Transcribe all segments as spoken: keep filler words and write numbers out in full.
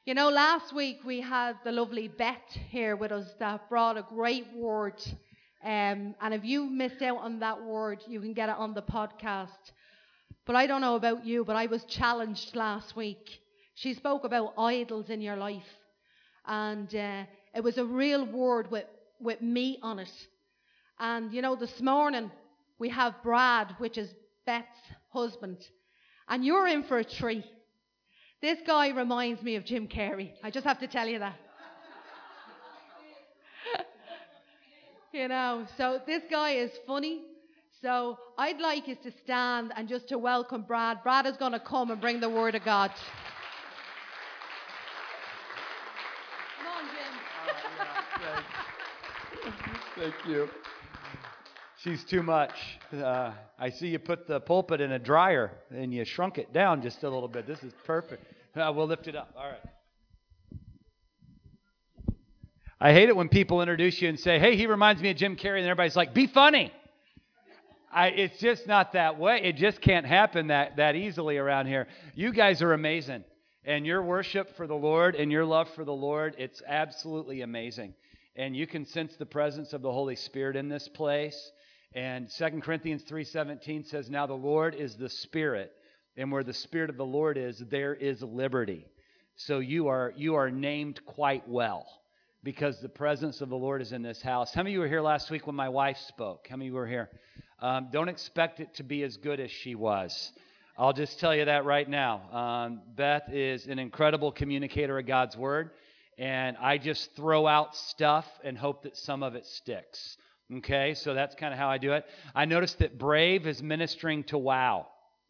You know, last week we had the lovely Beth here with us that brought a great word. Um, and if you missed out on that word, you can get it on the podcast. But I don't know about you, but I was challenged last week. She spoke about idols in your life. And uh, it was a real word with, with meat on it. And, you know, this morning we have Brad, which is Beth's husband. And you're in for a treat. This guy reminds me of Jim Carrey. I just have to tell you that. You know, so this guy is funny. So I'd like us to stand and just to welcome Brad. Brad is going to come and bring the word of God. Come on, Jim. Oh, yeah, thank you. She's too much. Uh, I see you put the pulpit in a dryer and you shrunk it down just a little bit. This is perfect. Uh, we'll lift it up. All right. I hate it when people introduce you and say, hey, he reminds me of Jim Carrey, and everybody's like, be funny. I, it's just not that way. It just can't happen that, that easily around here. You guys are amazing. And your worship for the Lord and your love for the Lord, it's absolutely amazing. And you can sense the presence of the Holy Spirit in this place. And Second Corinthians three seventeen says, now the Lord is the Spirit, and where the Spirit of the Lord is, there is liberty. So you are you are named quite well, because the presence of the Lord is in this house. How many of you were here last week when my wife spoke? How many of you were here? Um, don't expect it to be as good as she was. I'll just tell you that right now. Um, Beth is an incredible communicator of God's Word, and I just throw out stuff and hope that some of it sticks. Okay, so that's kind of how I do it. I noticed that Brave is ministering to Wow.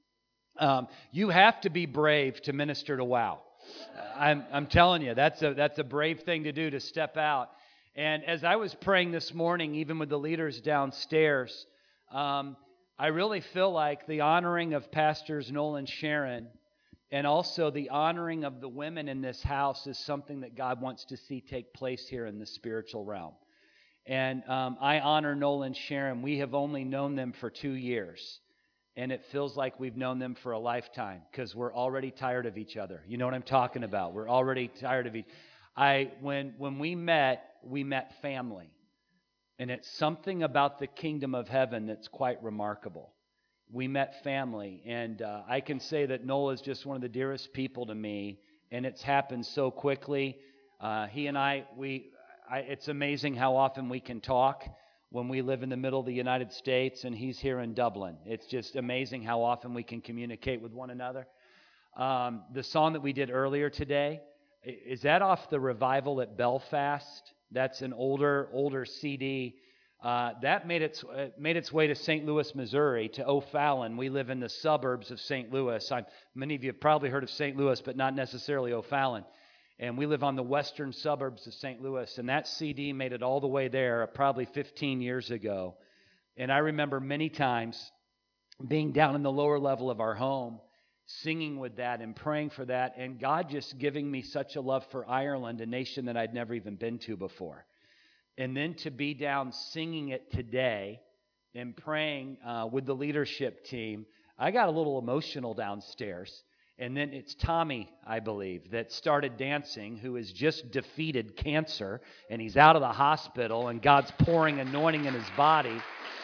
Um, you have to be brave to minister to Wow. I'm, I'm telling you, that's a that's a brave thing to do, to step out. And as I was praying this morning, even with the leaders downstairs, um, I really feel like the honoring of Pastors Noel and Sharon, and also the honoring of the women in this house, is something that God wants to see take place here in the spiritual realm. And um, I honor Noel and Sharon. We have only known them for two years. And it feels like we've known them for a lifetime, because we're already tired of each other. You know what I'm talking about? We're already tired of each. I when when we met, we met family, and it's something about the kingdom of heaven that's quite remarkable. We met family, and uh, I can say that Noel is just one of the dearest people to me, and it's happened so quickly. Uh, he and I, we, I, it's amazing how often we can talk. When we live in the middle of the United States and he's here in Dublin. It's just amazing how often we can communicate with one another. Um, the song that we did earlier today, is that off the Revival at Belfast? That's an older, older C D. Uh, that made its uh, made its way to Saint Louis, Missouri, to O'Fallon. We live in the suburbs of Saint Louis. I'm, many of you have probably heard of Saint Louis, but not necessarily O'Fallon. And we live on the western suburbs of Saint Louis. And that C D made it all the way there probably fifteen years ago. And I remember many times being down in the lower level of our home, singing with that and praying for that. And God just giving me such a love for Ireland, a nation that I'd never even been to before. And then to be down singing it today and praying uh, with the leadership team, I got a little emotional downstairs. And then it's Tommy, I believe, that started dancing, who has just defeated cancer, and he's out of the hospital, and God's pouring anointing in his body.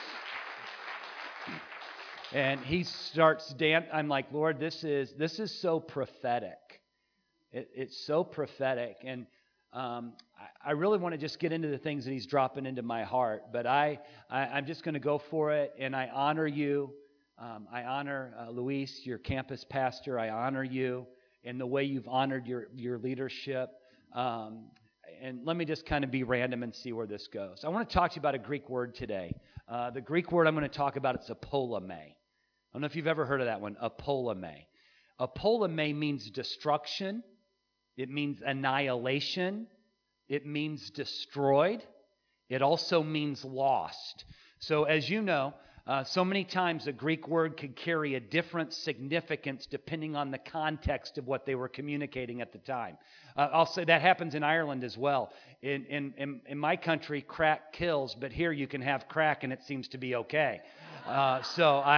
And he starts dancing. I'm like, Lord, this is this is so prophetic. It, it's so prophetic. And um, I, I really want to just get into the things that he's dropping into my heart. But I, I, I'm just going to go for it, and I honor you. Um, I honor uh, Luis, your campus pastor. I honor you in the way you've honored your, your leadership. Um, and let me just kind of be random and see where this goes. I want to talk to you about a Greek word today. Uh, the Greek word I'm going to talk about, it's apolame. I don't know if you've ever heard of that one, apolame. Apolame means destruction. It means annihilation. It means destroyed. It also means lost. So as you know, Uh, so many times a Greek word could carry a different significance depending on the context of what they were communicating at the time. Uh, I'll say that happens in Ireland as well. In, in, in, in my country, crack kills, but here you can have crack and it seems to be okay. Uh, so I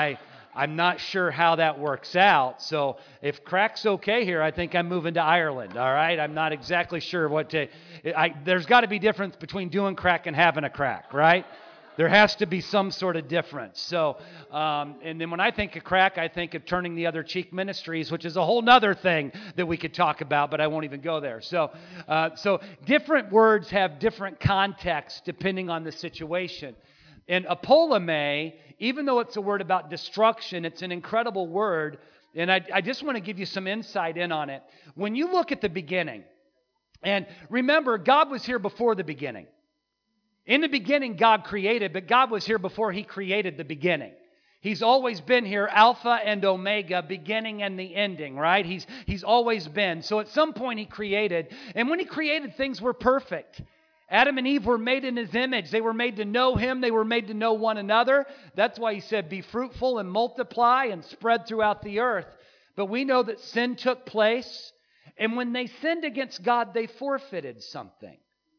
I'm not sure how that works out. So if crack's okay here, I think I'm moving to Ireland, all right? I'm not exactly sure what to... I, there's got to be difference between doing crack and having a crack, right? There has to be some sort of difference. So, um, and then when I think of crack, I think of Turning the Other Cheek Ministries, which is a whole nother thing that we could talk about, but I won't even go there. So, uh, so different words have different contexts depending on the situation. And apolame, even though it's a word about destruction, it's an incredible word. And I, I just want to give you some insight in on it. When you look at the beginning, and remember, God was here before the beginning. In the beginning, God created, but God was here before He created the beginning. He's always been here, Alpha and Omega, beginning and the ending, right? He's, he's always been. So at some point He created, and when He created, things were perfect. Adam and Eve were made in His image. They were made to know Him. They were made to know one another. That's why He said, be fruitful and multiply and spread throughout the earth. But we know that sin took place, and when they sinned against God, they forfeited something.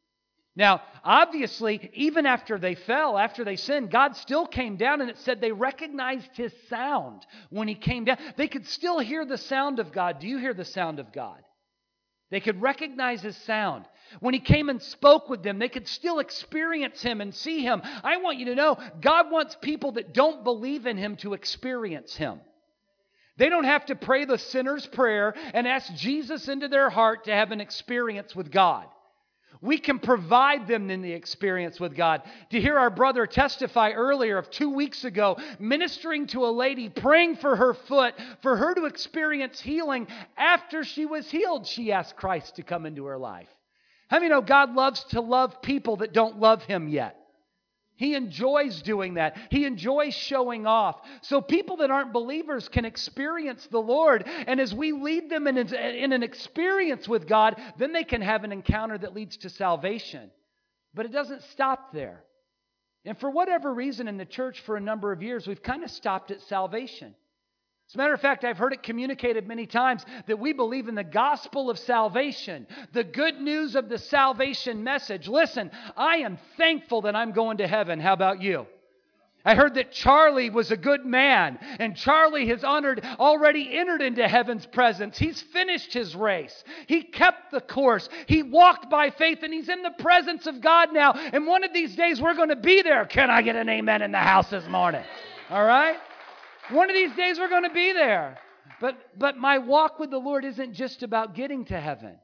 Now, obviously, even after they fell, after they sinned, God still came down, and it said they recognized His sound when He came down. They could still hear the sound of God. Do you hear the sound of God? They could recognize His sound. When He came and spoke with them, they could still experience Him and see Him. I want you to know, God wants people that don't believe in Him to experience Him. They don't have to pray the sinner's prayer and ask Jesus into their heart to have an experience with God. We can provide them in the experience with God. To hear our brother testify earlier of two weeks ago, ministering to a lady, praying for her foot, for her to experience healing. After she was healed, she asked Christ to come into her life. How many know God loves to love people that don't love Him yet? He enjoys doing that. He enjoys showing off. So people that aren't believers can experience the Lord. And as we lead them in, in an experience with God, then they can have an encounter that leads to salvation. But it doesn't stop there. And for whatever reason in the church for a number of years, we've kind of stopped at salvation. As a matter of fact, I've heard it communicated many times that we believe in the gospel of salvation, the good news of the salvation message. Listen, I am thankful that I'm going to heaven. How about you? I heard that Charlie was a good man, and Charlie has honored, already entered into heaven's presence. He's finished his race. He kept the course. He walked by faith, and he's in the presence of God now. And one of these days, we're going to be there. Can I get an amen in the house this morning? All right? One of these days we're going to be there. But, but my walk with the Lord isn't just about getting to heaven.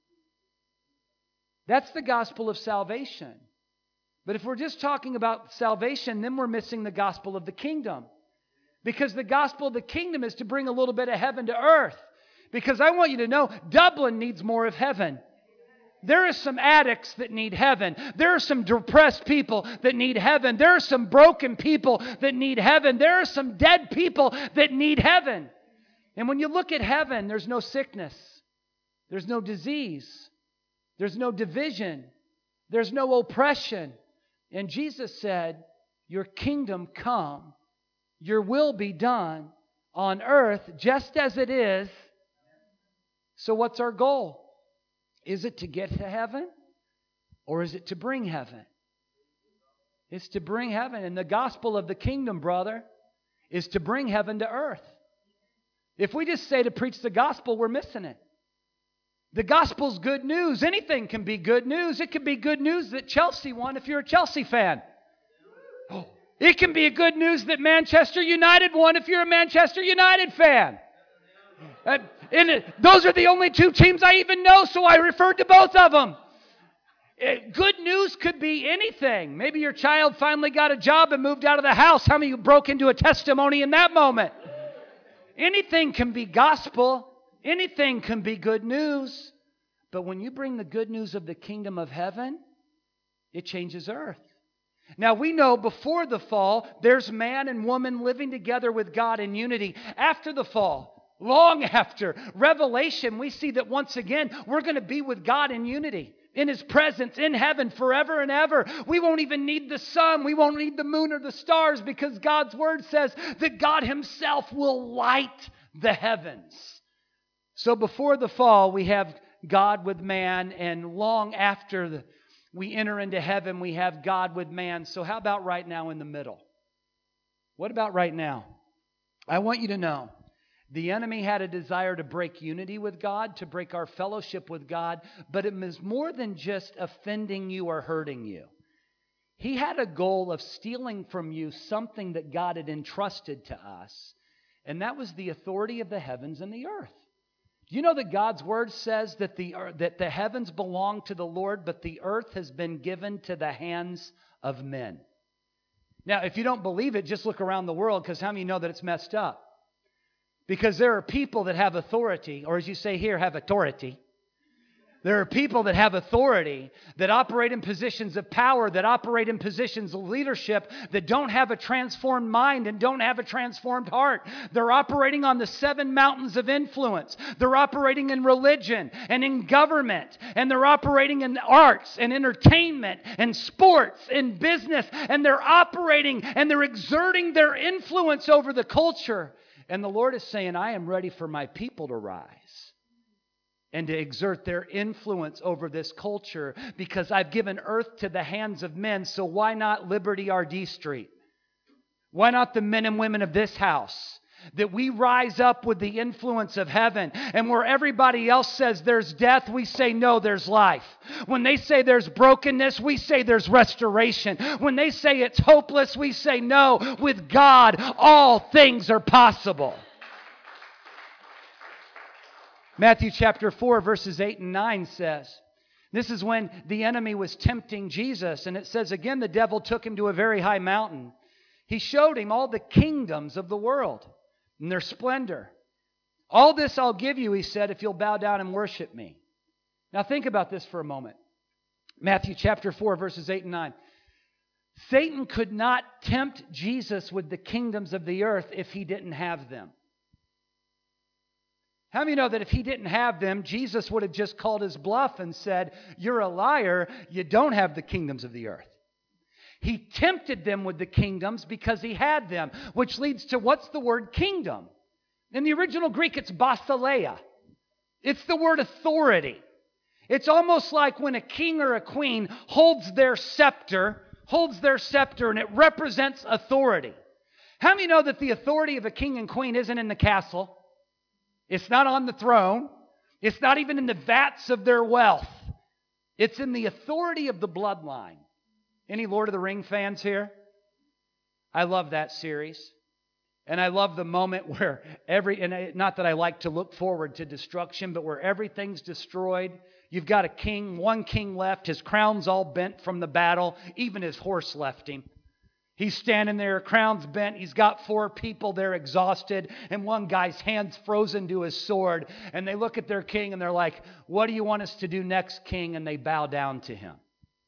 That's the gospel of salvation. But if we're just talking about salvation, then we're missing the gospel of the kingdom. Because the gospel of the kingdom is to bring a little bit of heaven to earth. Because I want you to know, Dublin needs more of heaven. There are some addicts that need heaven. There are some depressed people that need heaven. There are some broken people that need heaven. There are some dead people that need heaven. And when you look at heaven, there's no sickness. There's no disease. There's no division. There's no oppression. And Jesus said, your kingdom come, your will be done on earth just as it is. So what's our goal? Is it to get to heaven, or is it to bring heaven? It's to bring heaven. And the gospel of the kingdom, brother, is to bring heaven to earth. If we just say to preach the gospel, we're missing it. The gospel's good news. Anything can be good news. It can be good news that Chelsea won if you're a Chelsea fan. It can be good news that Manchester United won if you're a Manchester United fan. Uh, and it, those are the only two teams I even know, so I referred to both of them. It, good news could be anything. Maybe your child finally got a job and moved out of the house. How many of you broke into a testimony in that moment? Anything can be gospel. Anything can be good news. But when you bring the good news of the kingdom of heaven, it changes earth. Now, we know before the fall, there's man and woman living together with God in unity. After the fall, long after Revelation, we see that once again, we're going to be with God in unity, in His presence, in heaven forever and ever. We won't even need the sun. We won't need the moon or the stars, because God's word says that God Himself will light the heavens. So before the fall, we have God with man, and long after the, we enter into heaven, we have God with man. So how about right now in the middle? What about right now? I want you to know, the enemy had a desire to break unity with God, to break our fellowship with God, but it was more than just offending you or hurting you. He had a goal of stealing from you something that God had entrusted to us, and that was the authority of the heavens and the earth. You know that God's Word says that the, that the heavens belong to the Lord, but the earth has been given to the hands of men. Now, if you don't believe it, just look around the world, because how many know that it's messed up? Because there are people that have authority, or as you say here, have authority. There are people that have authority, that operate in positions of power, that operate in positions of leadership, that don't have a transformed mind and don't have a transformed heart. They're operating on the seven mountains of influence. They're operating in religion and in government, and they're operating in arts and entertainment and sports and business, and they're operating and they're exerting their influence over the culture. And the Lord is saying, I am ready for my people to rise and to exert their influence over this culture, because I've given earth to the hands of men. So why not Liberty R D Street? Why not the men and women of this house? That we rise up with the influence of heaven, and where everybody else says there's death, we say no, there's life. When they say there's brokenness, we say there's restoration. When they say it's hopeless, we say no, with God all things are possible. Matthew chapter four, verses eight and nine says, this is when the enemy was tempting Jesus, and it says, again, the devil took him to a very high mountain. He showed him all the kingdoms of the world and their splendor. All this I'll give you, he said, if you'll bow down and worship me. Now think about this for a moment. Matthew chapter four, verses eight and nine. Satan could not tempt Jesus with the kingdoms of the earth if he didn't have them. How many know that if he didn't have them, Jesus would have just called his bluff and said, you're a liar, you don't have the kingdoms of the earth. He tempted them with the kingdoms because he had them, which leads to what's the word kingdom? In the original Greek, it's basileia. It's the word authority. It's almost like when a king or a queen holds their scepter, holds their scepter, and it represents authority. How many know that the authority of a king and queen isn't in the castle? It's not on the throne. It's not even in the vats of their wealth. It's in the authority of the bloodline. Any Lord of the Ring fans here? I love that series. And I love the moment where every, and not that I like to look forward to destruction, but where everything's destroyed. You've got a king, one king left. His crown's all bent from the battle. Even his horse left him. He's standing there, crown's bent. He's got four people there exhausted, and one guy's hand's frozen to his sword. And they look at their king and they're like, what do you want us to do next, king? And they bow down to him.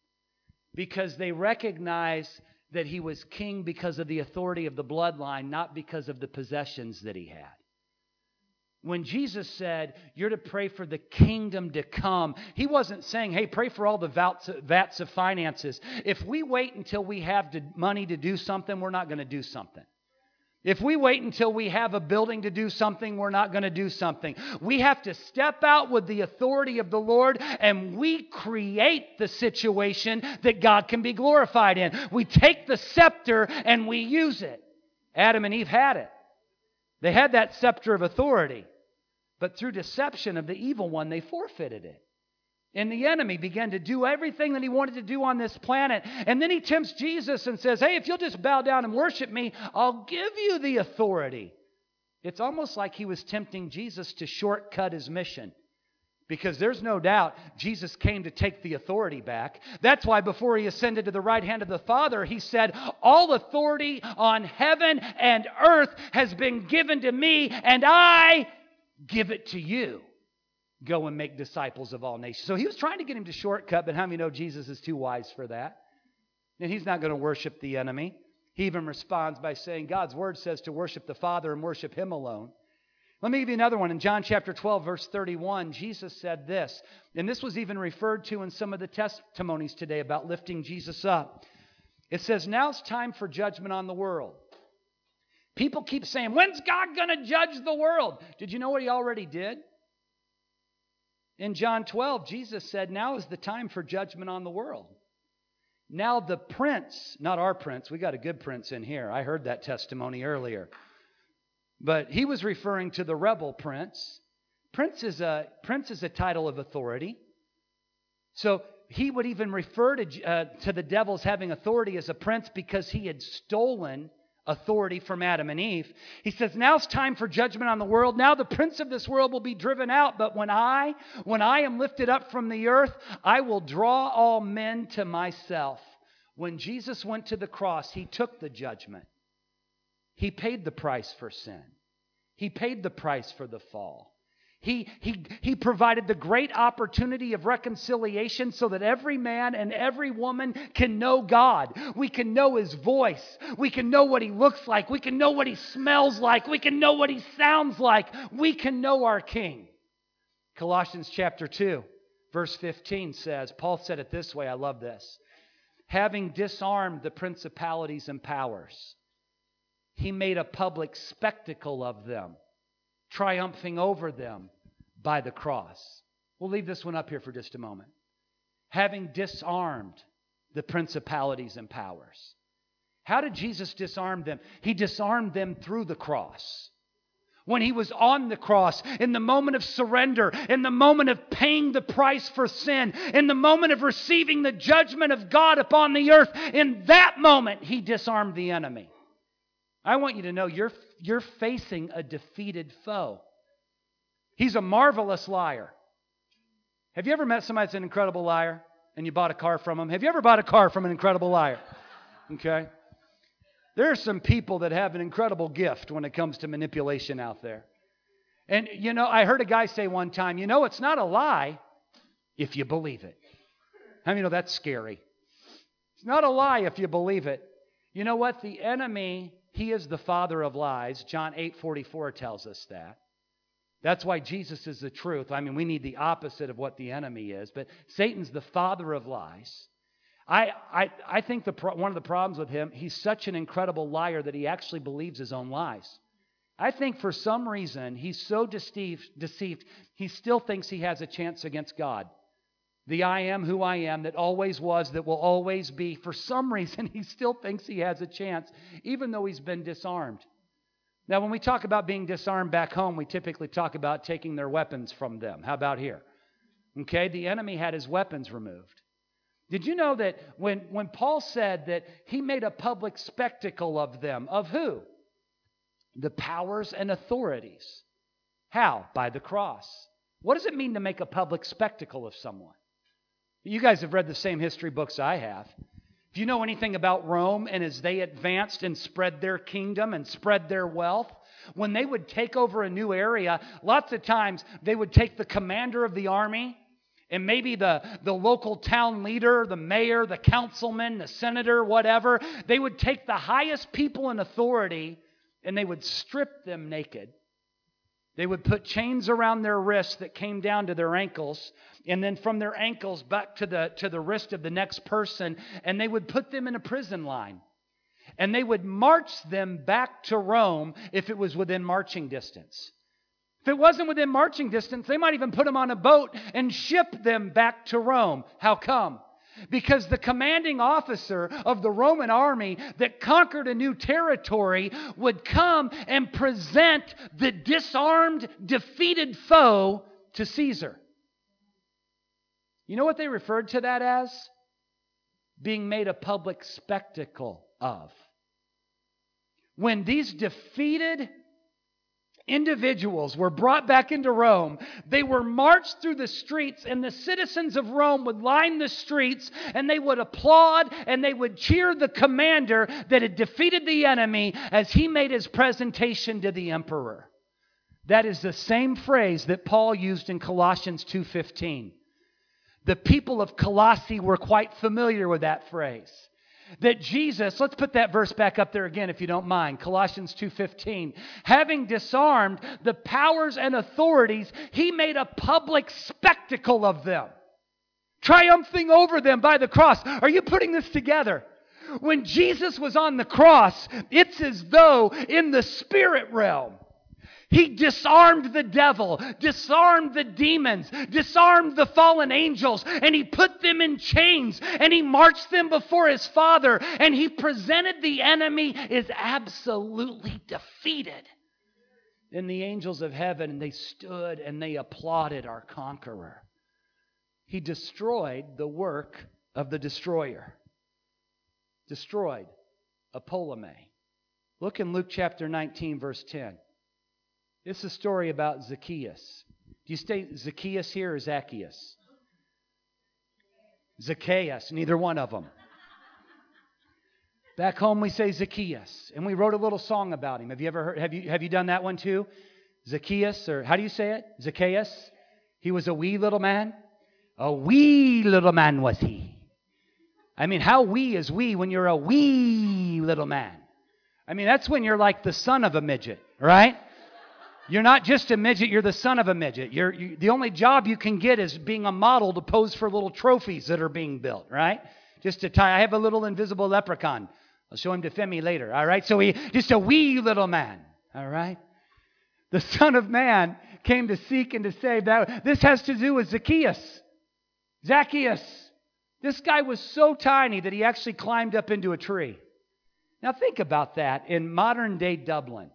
Because they recognize that he was king because of the authority of the bloodline, not because of the possessions that he had. When Jesus said, you're to pray for the kingdom to come, he wasn't saying, hey, pray for all the vats of finances. If we wait until we have money to do something, we're not going to do something. If we wait until we have a building to do something, we're not going to do something. We have to step out with the authority of the Lord, and we create the situation that God can be glorified in. We take the scepter and we use it. Adam and Eve had it. They had that scepter of authority. But through deception of the evil one, they forfeited it. And the enemy began to do everything that he wanted to do on this planet. And then he tempts Jesus and says, hey, if you'll just bow down and worship me, I'll give you the authority. It's almost like he was tempting Jesus to shortcut his mission. Because there's no doubt Jesus came to take the authority back. That's why before he ascended to the right hand of the Father, he said, all authority on heaven and earth has been given to me, and I give it to you. Go and make disciples of all nations. So he was trying to get him to shortcut, but how many know Jesus is too wise for that? And he's not going to worship the enemy. He even responds by saying, God's word says to worship the Father and worship him alone. Let me give you another one. In John chapter twelve, verse thirty-one, Jesus said this, and this was even referred to in some of the testimonies today about lifting Jesus up. It says, now it's time for judgment on the world. People keep saying, when's God going to judge the world? Did you know what he already did? In John twelve, Jesus said, now is the time for judgment on the world. Now the prince, not our prince, we got a good prince in here. I heard that testimony earlier. But he was referring to the rebel prince. Prince is a, prince is a title of authority. So he would even refer to, uh, to the devil as having authority as a prince because he had stolen authority from Adam and Eve. He says, now it's time for judgment on the world. Now the prince of this world will be driven out. But when I, when I am lifted up from the earth, I will draw all men to myself. When Jesus went to the cross, he took the judgment. He paid the price for sin. He paid the price for the fall. He, he, he provided the great opportunity of reconciliation so that every man and every woman can know God. We can know His voice. We can know what He looks like. We can know what He smells like. We can know what He sounds like. We can know our King. Colossians chapter two, verse fifteen says, Paul said it this way, I love this. Having disarmed the principalities and powers, He made a public spectacle of them, triumphing over them by the cross. We'll leave this one up here for just a moment. Having disarmed the principalities and powers. How did Jesus disarm them? He disarmed them through the cross. When He was on the cross, in the moment of surrender, in the moment of paying the price for sin, in the moment of receiving the judgment of God upon the earth, in that moment He disarmed the enemy. I want you to know you're, you're facing a defeated foe. He's a marvelous liar. Have you ever met somebody that's an incredible liar and you bought a car from him? Have you ever bought a car from an incredible liar? Okay. There are some people that have an incredible gift when it comes to manipulation out there. And, you know, I heard a guy say one time, you know, it's not a lie if you believe it. How many know that's scary? It's not a lie if you believe it. You know what? The enemy, he is the father of lies. John eight forty-four tells us that. That's why Jesus is the truth. I mean, we need the opposite of what the enemy is. But Satan's the father of lies. I, I, I think the pro- one of the problems with him, he's such an incredible liar that he actually believes his own lies. I think for some reason, he's so deceived, deceived, he still thinks he has a chance against God. The I am who I am that always was, that will always be. For some reason, he still thinks he has a chance, even though he's been disarmed. Now, when we talk about being disarmed back home, we typically talk about taking their weapons from them. How about here? Okay, the enemy had his weapons removed. Did you know that when, when Paul said that he made a public spectacle of them, of who? The powers and authorities. How? By the cross. What does it mean to make a public spectacle of someone? You guys have read the same history books I have. If you know anything about Rome and as they advanced and spread their kingdom and spread their wealth, when they would take over a new area, lots of times they would take the commander of the army and maybe the, the local town leader, the mayor, the councilman, the senator, whatever. They would take the highest people in authority and they would strip them naked. They would put chains around their wrists that came down to their ankles, and then from their ankles back to the, to the wrist of the next person, and they would put them in a prison line. And they would march them back to Rome if it was within marching distance. If it wasn't within marching distance, they might even put them on a boat and ship them back to Rome. How come? Because the commanding officer of the Roman army that conquered a new territory would come and present the disarmed, defeated foe to Caesar. You know what they referred to that as? Being made a public spectacle of. When these defeated individuals were brought back into Rome, they were marched through the streets, and the citizens of Rome would line the streets, and they would applaud, and they would cheer the commander that had defeated the enemy as he made his presentation to the emperor. That is the same phrase that Paul used in Colossians two fifteen. The people of Colossae were quite familiar with that phrase. That Jesus, let's put that verse back up there again if you don't mind. Colossians two fifteen. Having disarmed the powers and authorities, he made a public spectacle of them, triumphing over them by the cross. Are you putting this together? When Jesus was on the cross, it's as though in the spirit realm, he disarmed the devil, disarmed the demons, disarmed the fallen angels, and he put them in chains, and he marched them before his Father, and he presented the enemy as absolutely defeated. and the angels of heaven, and they stood and they applauded our conqueror. He destroyed the work of the destroyer. Destroyed. Apolome. Look in Luke chapter nineteen, verse ten. It's a story about Zacchaeus. Do you say Zacchaeus here or Zacchaeus? Zacchaeus, neither one of them. Back home we say Zacchaeus, and we wrote a little song about him. Have you ever heard? Have you have you done that one too? Zacchaeus, or how do you say it? Zacchaeus. He was a wee little man. A wee little man was he. I mean, how wee is wee when you're a wee little man? I mean, that's when you're like the son of a midget, right? You're not just a midget, you're the son of a midget. You're, you, the only job you can get is being a model to pose for little trophies that are being built, right? Just to tie. I have a little invisible leprechaun. I'll show him to Femi later, all right? So he, just a wee little man, all right? The Son of Man came to seek and to save. That, this has to do with Zacchaeus. Zacchaeus. This guy was so tiny that he actually climbed up into a tree. Now think about that in modern day Dublin.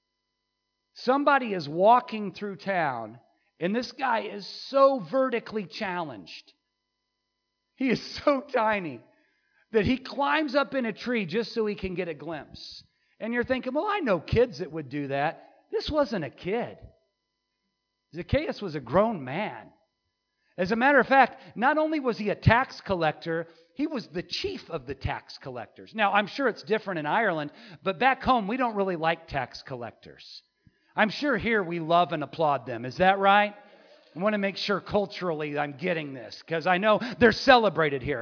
Somebody is walking through town, and this guy is so vertically challenged. He is so tiny that he climbs up in a tree just so he can get a glimpse. And you're thinking, well, I know kids that would do that. This wasn't a kid. Zacchaeus was a grown man. As a matter of fact, not only was he a tax collector, he was the chief of the tax collectors. Now, I'm sure it's different in Ireland, but back home, we don't really like tax collectors. I'm sure here we love and applaud them. Is that right? I want to make sure culturally I'm getting this, because I know they're celebrated here.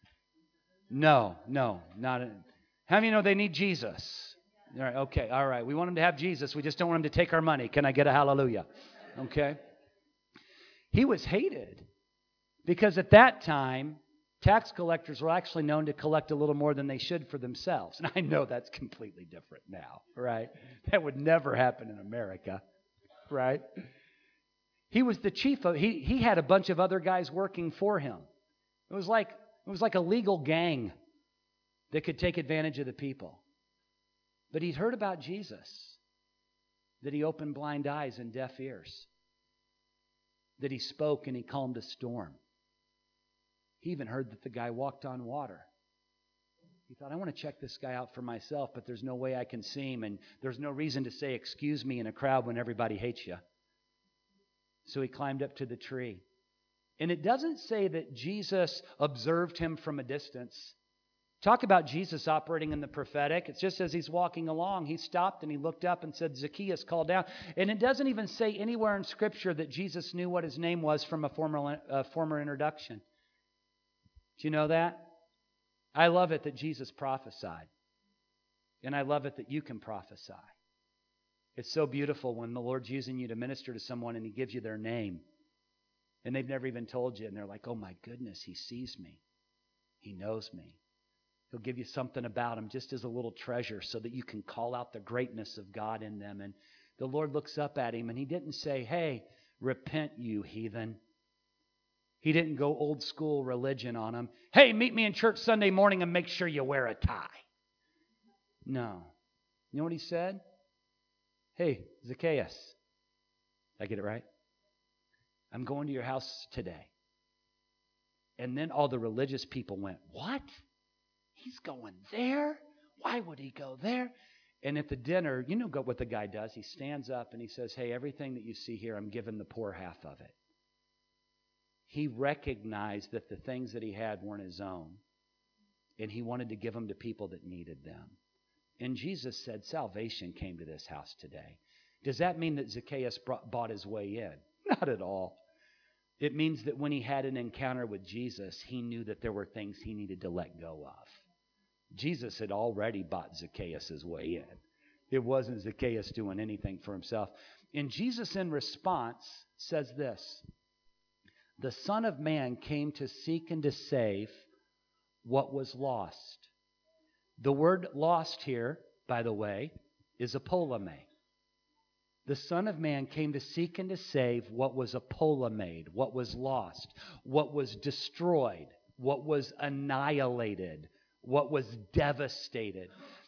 No, no, not. A, how many know they need Jesus? All right, okay, all right. We want them to have Jesus. We just don't want them to take our money. Can I get a hallelujah? Okay. He was hated because at that time, tax collectors were actually known to collect a little more than they should for themselves. And I know that's completely different now, right? That would never happen in America, right? He was the chief of, he, he had a bunch of other guys working for him. It was like, it was like a legal gang that could take advantage of the people. But he'd heard about Jesus, that he opened blind eyes and deaf ears, that he spoke and he calmed a storm. He even heard that the guy walked on water. He thought, I want to check this guy out for myself, but there's no way I can see him, and there's no reason to say, excuse me, in a crowd when everybody hates you. So he climbed up to the tree. And it doesn't say that Jesus observed him from a distance. Talk about Jesus operating in the prophetic. It's just as he's walking along, he stopped and he looked up and said, Zacchaeus, call down. And it doesn't even say anywhere in Scripture that Jesus knew what his name was from a former, uh, former introduction. Do you know that? I love it that Jesus prophesied. And I love it that you can prophesy. It's so beautiful when the Lord's using you to minister to someone and he gives you their name. And they've never even told you. And they're like, oh my goodness, he sees me. He knows me. He'll give you something about him just as a little treasure so that you can call out the greatness of God in them. And the Lord looks up at him and he didn't say, hey, repent you heathen. He didn't go old school religion on him. Hey, meet me in church Sunday morning and make sure you wear a tie. No. You know what he said? Hey, Zacchaeus. Did I get it right? I'm going to your house today. And then all the religious people went, what? He's going there? Why would he go there? And at the dinner, you know what the guy does? He stands up and he says, hey, everything that you see here, I'm giving the poor half of it. He recognized that the things that he had weren't his own. And he wanted to give them to people that needed them. And Jesus said, salvation came to this house today. Does that mean that Zacchaeus brought, bought his way in? Not at all. It means that when he had an encounter with Jesus, he knew that there were things he needed to let go of. Jesus had already bought Zacchaeus' way in. It wasn't Zacchaeus doing anything for himself. And Jesus, in response, says this: the Son of Man came to seek and to save what was lost. The word lost here, by the way, is apolame. The Son of Man came to seek and to save what was apolame, what was lost, what was destroyed, what was annihilated, what was devastated.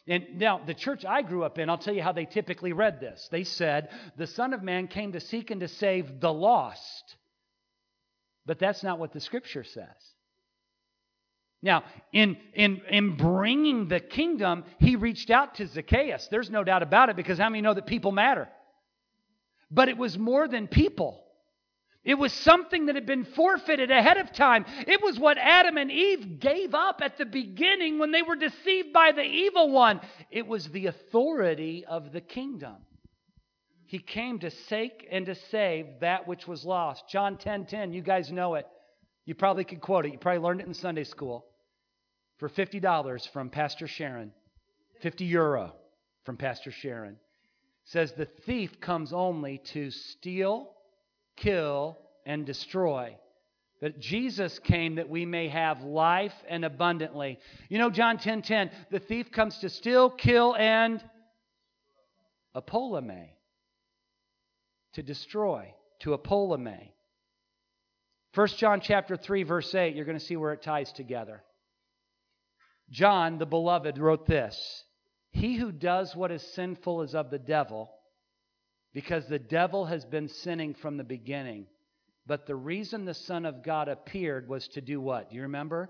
And now, the church I grew up in, I'll tell you how they typically read this. They said, the Son of Man came to seek and to save the lost. But that's not what the Scripture says. Now, in, in, in bringing the kingdom, He reached out to Zacchaeus. There's no doubt about it, because how many know that people matter? But it was more than people. It was something that had been forfeited ahead of time. It was what Adam and Eve gave up at the beginning when they were deceived by the evil one. It was the authority of the kingdom. He came to seek and to save that which was lost. John ten ten, you guys know it. You probably could quote it. You probably learned it in Sunday school. For fifty dollars from Pastor Sharon, fifty euro from Pastor Sharon, says the thief comes only to steal, kill, and destroy. But Jesus came that we may have life and abundantly. You know, John ten ten, the thief comes to steal, kill, and apolame. To destroy, to apolame. First John chapter three, verse eight, you're going to see where it ties together. John, the beloved, wrote this: he who does what is sinful is of the devil, because the devil has been sinning from the beginning. But the reason the Son of God appeared was to do what? Do you remember?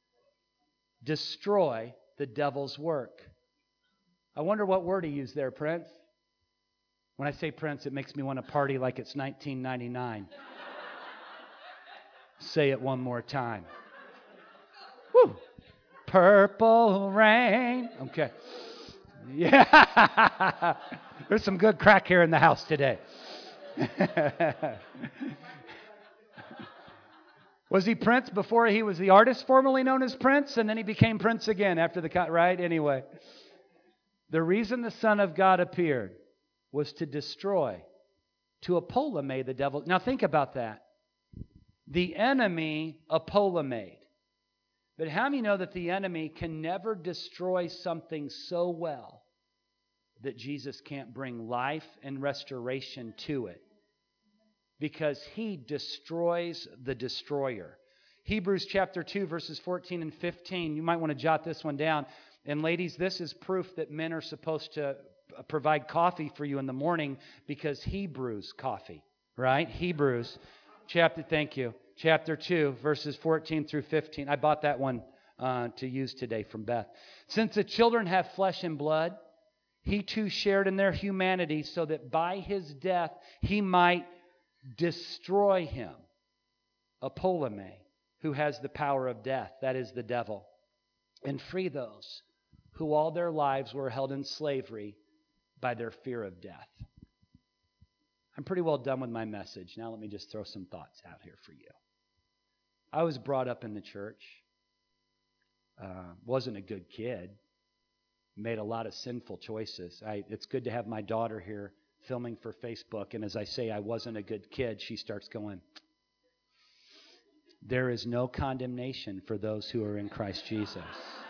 Destroy the devil's work. I wonder what word he used there, Prince. When I say Prince, it makes me want to party like it's nineteen ninety-nine. Say it one more time. Woo! Purple rain. Okay. Yeah. There's some good crack here in the house today. Was he Prince before he was the artist formerly known as Prince? And then he became Prince again after the cut, right? Anyway. The reason the Son of God appeared was to destroy, to apolame the devil. Now think about that. The enemy apolamed. But how many know that the enemy can never destroy something so well that Jesus can't bring life and restoration to it? Because he destroys the destroyer. Hebrews chapter two, verses fourteen and fifteen. You might want to jot this one down. And ladies, this is proof that men are supposed to provide coffee for you in the morning, because he brews coffee, right? Hebrews chapter, thank you. Chapter two, verses fourteen through fifteen. I bought that one uh, to use today from Beth. Since the children have flesh and blood, he too shared in their humanity, so that by his death he might destroy him, apolame, who has the power of death, that is the devil, and free those who all their lives were held in slavery by their fear of death. I'm pretty well done with my message. Now let me just throw some thoughts out here for you. I was brought up in the church. Uh, wasn't a good kid. Made a lot of sinful choices. I, it's good to have my daughter here filming for Facebook. And as I say, I wasn't a good kid, she starts going, there is no condemnation for those who are in Christ Jesus.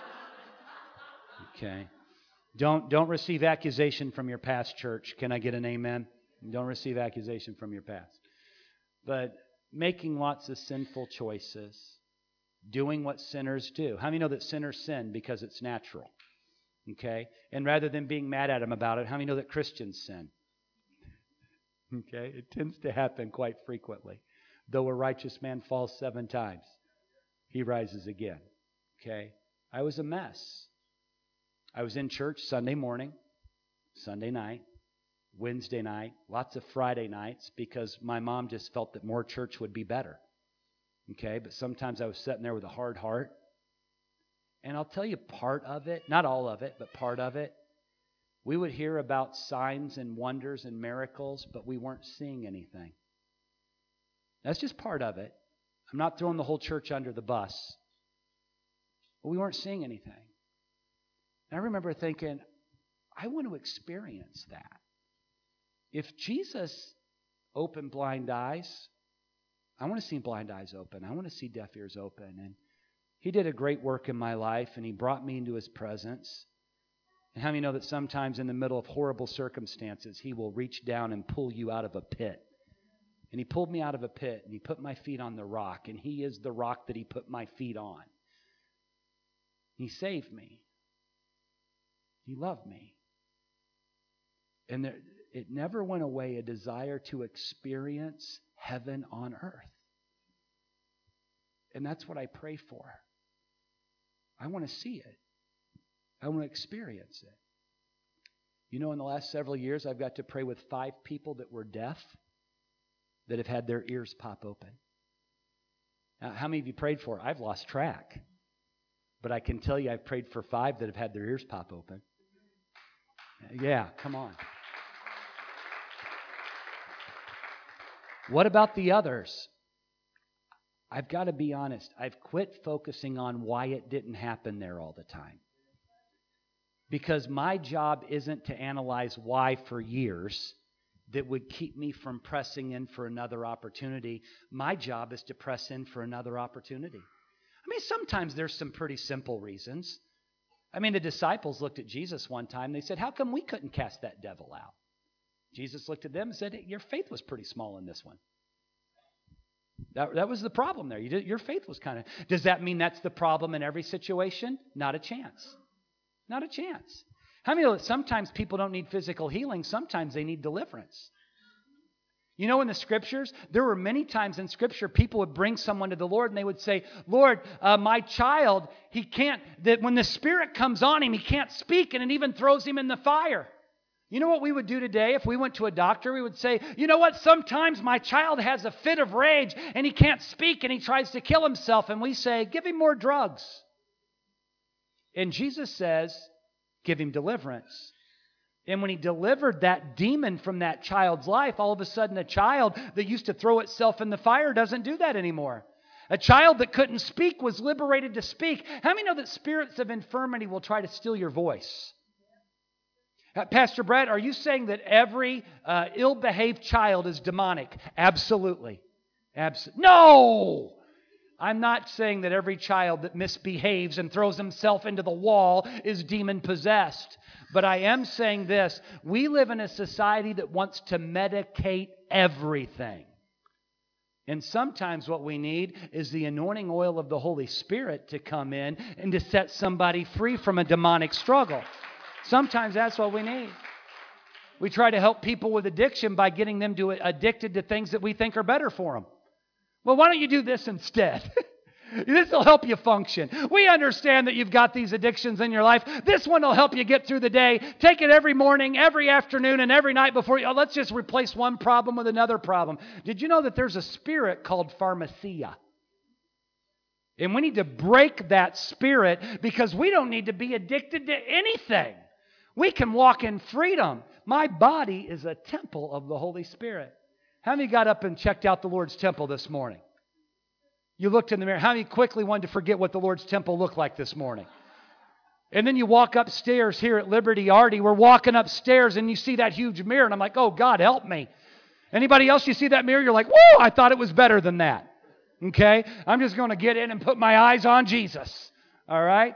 Okay. Don't, don't receive accusation from your past, church. Can I get an amen? Don't receive accusation from your past. But making lots of sinful choices, doing what sinners do. How many know that sinners sin because it's natural? Okay? And rather than being mad at them about it, how many know that Christians sin? Okay? It tends to happen quite frequently. Though a righteous man falls seven times, he rises again. Okay? I was a mess. I was in church Sunday morning, Sunday night, Wednesday night, lots of Friday nights, because my mom just felt that more church would be better. Okay, but sometimes I was sitting there with a hard heart. And I'll tell you part of it, not all of it, but part of it. We would hear about signs and wonders and miracles, but we weren't seeing anything. That's just part of it. I'm not throwing the whole church under the bus. But we weren't seeing anything. And I remember thinking, I want to experience that. If Jesus opened blind eyes, I want to see blind eyes open. I want to see deaf ears open. And he did a great work in my life, and he brought me into his presence. And how many know that sometimes in the middle of horrible circumstances, he will reach down and pull you out of a pit? And he pulled me out of a pit, and he put my feet on the rock, and he is the rock that he put my feet on. He saved me. He loved me. And there, it never went away, a desire to experience heaven on earth. And that's what I pray for. I want to see it. I want to experience it. You know, in the last several years, I've got to pray with five people that were deaf that have had their ears pop open. Now, how many of you prayed for? I've lost track. But I can tell you I've prayed for five that have had their ears pop open. Yeah, come on. What about the others? I've got to be honest. I've quit focusing on why it didn't happen there all the time. Because my job isn't to analyze why for years that would keep me from pressing in for another opportunity. My job is to press in for another opportunity. I mean, sometimes there's some pretty simple reasons. I mean, the disciples looked at Jesus one time. They said, how come we couldn't cast that devil out? Jesus looked at them and said, your faith was pretty small in this one. That, that was the problem there. You did, your faith was kind of... Does that mean that's the problem in every situation? Not a chance. Not a chance. How many know that sometimes people don't need physical healing? Sometimes they need deliverance. You know, in the Scriptures, there were many times in Scripture people would bring someone to the Lord and they would say, Lord, uh, my child, he can't... That when the Spirit comes on him, he can't speak, and it even throws him in the fire. You know what we would do today if we went to a doctor? We would say, you know what, sometimes my child has a fit of rage and he can't speak and he tries to kill himself. And we say, give him more drugs. And Jesus says, give him deliverance. And when he delivered that demon from that child's life, all of a sudden a child that used to throw itself in the fire doesn't do that anymore. A child that couldn't speak was liberated to speak. How many know that spirits of infirmity will try to steal your voice? Uh, Pastor Brett, are you saying that every uh, ill-behaved child is demonic? Absolutely. Abs- no! I'm not saying that every child that misbehaves and throws himself into the wall is demon-possessed. But I am saying this. We live in a society that wants to medicate everything. And sometimes what we need is the anointing oil of the Holy Spirit to come in and to set somebody free from a demonic struggle. Sometimes that's what we need. We try to help people with addiction by getting them to addicted to things that we think are better for them. Well, why don't you do this instead? This will help you function. We understand that you've got these addictions in your life. This one will help you get through the day. Take it every morning, every afternoon, and every night before you. Oh, let's just replace one problem with another problem. Did you know that there's a spirit called pharmacia? And we need to break that spirit because we don't need to be addicted to anything. We can walk in freedom. My body is a temple of the Holy Spirit. How many got up and checked out the Lord's temple this morning? You looked in the mirror. How many quickly wanted to forget what the Lord's temple looked like this morning? And then you walk upstairs here at Liberty Arty. We're walking upstairs and you see that huge mirror. And I'm like, oh, God, help me. Anybody else, you see that mirror? You're like, whoa, I thought it was better than that. Okay? I'm just going to get in and put my eyes on Jesus. All right?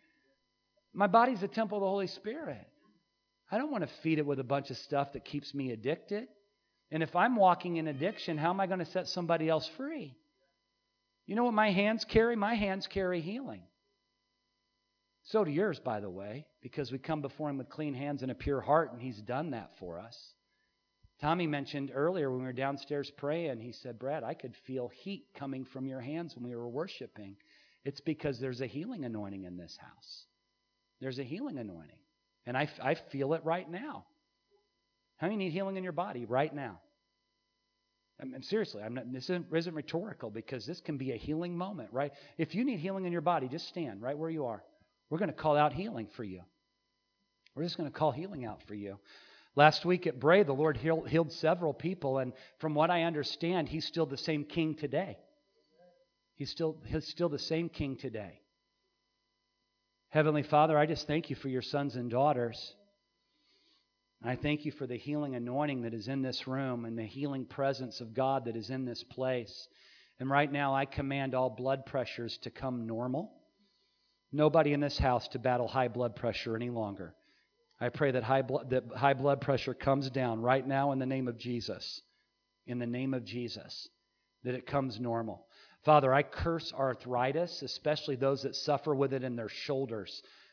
My body's a temple of the Holy Spirit. I don't want to feed it with a bunch of stuff that keeps me addicted. And if I'm walking in addiction, how am I going to set somebody else free? You know what my hands carry? My hands carry healing. So do yours, by the way, because we come before Him with clean hands and a pure heart, and He's done that for us. Tommy mentioned earlier when we were downstairs praying, he said, Brad, I could feel heat coming from your hands when we were worshiping. It's because there's a healing anointing in this house. There's a healing anointing. And I, I feel it right now. How many need healing in your body right now? I'm, I'm seriously, I'm not, this isn't, isn't rhetorical because this can be a healing moment, right? If you need healing in your body, just stand right where you are. We're going to call out healing for you. We're just going to call healing out for you. Last week at Bray, the Lord healed, healed several people, and from what I understand, He's still the same King today. He's still, he's still the same King today. Heavenly Father, I just thank You for Your sons and daughters. I thank You for the healing anointing that is in this room and the healing presence of God that is in this place. And right now, I command all blood pressures to come normal. Nobody in this house to battle high blood pressure any longer. I pray that high blood that high blood pressure comes down right now in the name of Jesus. In the name of Jesus, that it comes normal. Father, I curse arthritis, especially those that suffer with it in their shoulders.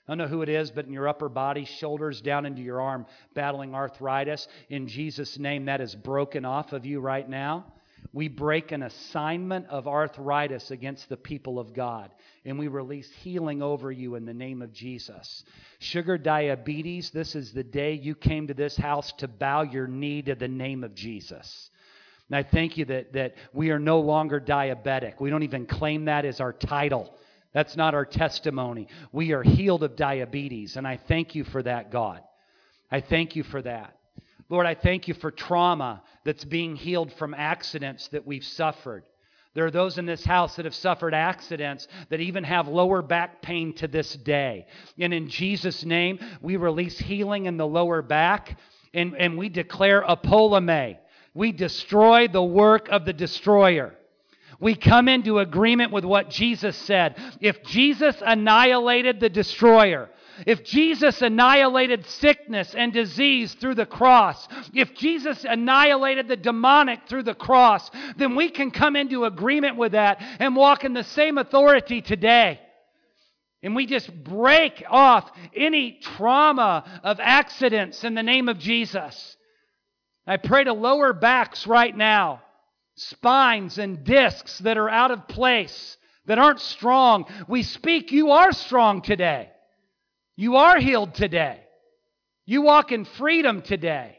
I don't know who it is, but in your upper body, shoulders down into your arm, battling arthritis. In Jesus' name, that is broken off of you right now. We break an assignment of arthritis against the people of God, and we release healing over you in the name of Jesus. Sugar diabetes, this is the day you came to this house to bow your knee to the name of Jesus. And I thank you that, that we are no longer diabetic. We don't even claim that as our title. That's not our testimony. We are healed of diabetes, and I thank you for that, God. I thank you for that. Lord, I thank you for trauma that's being healed from accidents that we've suffered. There are those in this house that have suffered accidents that even have lower back pain to this day. And in Jesus' name, we release healing in the lower back, and, and we declare apolame. We destroy the work of the destroyer. We come into agreement with what Jesus said. If Jesus annihilated the destroyer, if Jesus annihilated sickness and disease through the cross, if Jesus annihilated the demonic through the cross, then we can come into agreement with that and walk in the same authority today. And we just break off any trauma of accidents in the name of Jesus. I pray to lower backs right now, spines and discs that are out of place, that aren't strong. We speak, you are strong today. You are healed today. You walk in freedom today.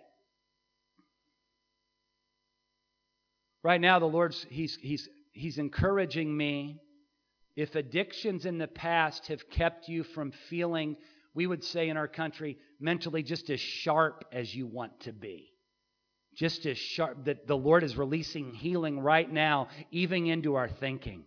Right now, the Lord's, He's, He's, He's encouraging me. If addictions in the past have kept you from feeling, we would say in our country, mentally just as sharp as you want to be. Just as sharp, that the Lord is releasing healing right now, even into our thinking.